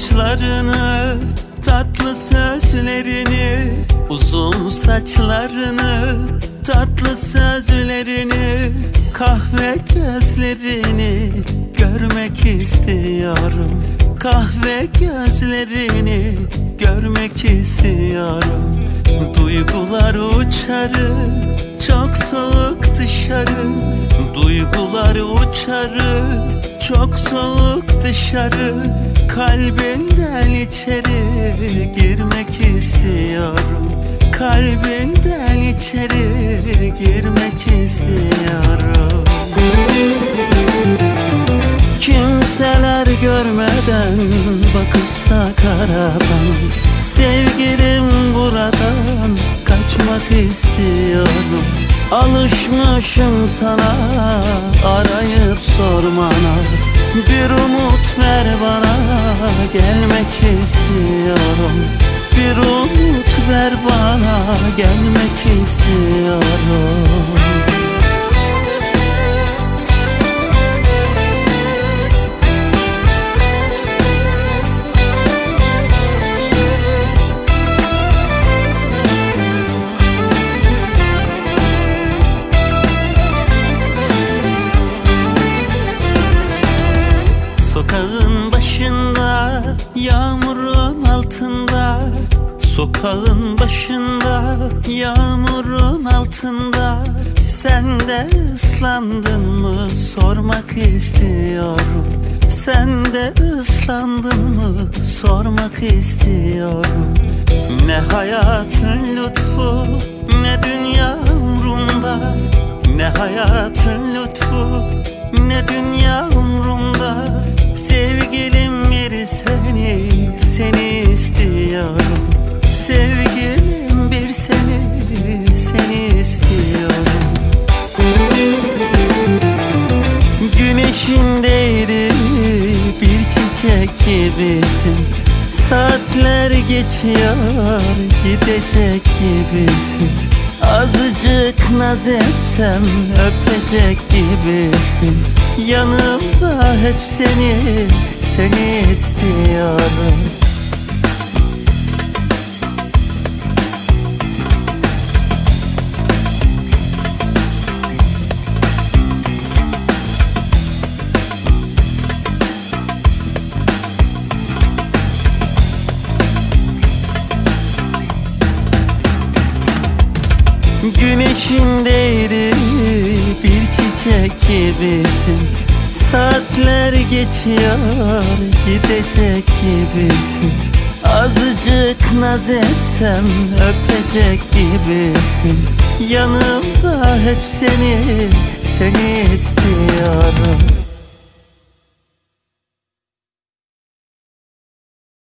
avuçlarını, tatlı sözlerini, uzun saçlarını, tatlı sözlerini, kahve gözlerini görmek istiyorum. Kahve gözlerini görmek istiyorum. Duygular uçarı, çok soğuk dışarı. Duygular uçarı, çok soğuk dışarı. Kalbinden içeri girmek istiyorum. Kalbinden içeri girmek istiyorum. Kimseler görmeden bakırsak aradan, sevgilim buradan kaçmak istiyorum. Alışmışım sana, arayıp sormana. Bir umut ver bana, gelmek istiyorum. Bir umut ver bana, gelmek istiyorum. Sokağın başında, yağmurun altında. Sokağın başında, yağmurun altında. Sen de ıslandın mı sormak istiyorum. Sen de ıslandın mı sormak istiyorum. Ne hayatın lütfu, ne dünya umrumda. Ne hayatın lütfu, ne dünya umrumda. Sevgilim bir seni, seni istiyorum. Sevgilim bir seni, seni istiyorum. Güneşindeydi bir çiçek gibisin. Saatler geçiyor, gidecek gibisin. Azıcık naz etsem öpecek gibisin. Yanımda hep seni, seni istiyorum. Güneşindeydi bir çiçek gibisin. Saatler geçiyor, gidecek gibisin. Azıcık naz etsem öpecek gibisin. Yanımda hep seni, seni istiyorum.